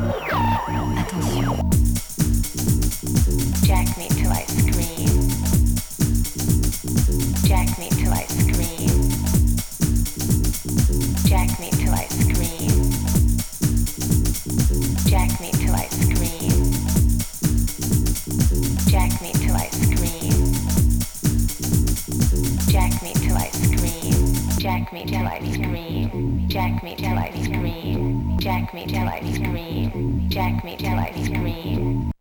Attention. Jack me till I scream. Jack me till I scream. Jack me till I scream. Jack me till I scream. Jack me till I scream. Jack me till I scream. Jack me till I scream. Jack me till I scream. Jack me till I scream. Jack me till I scream.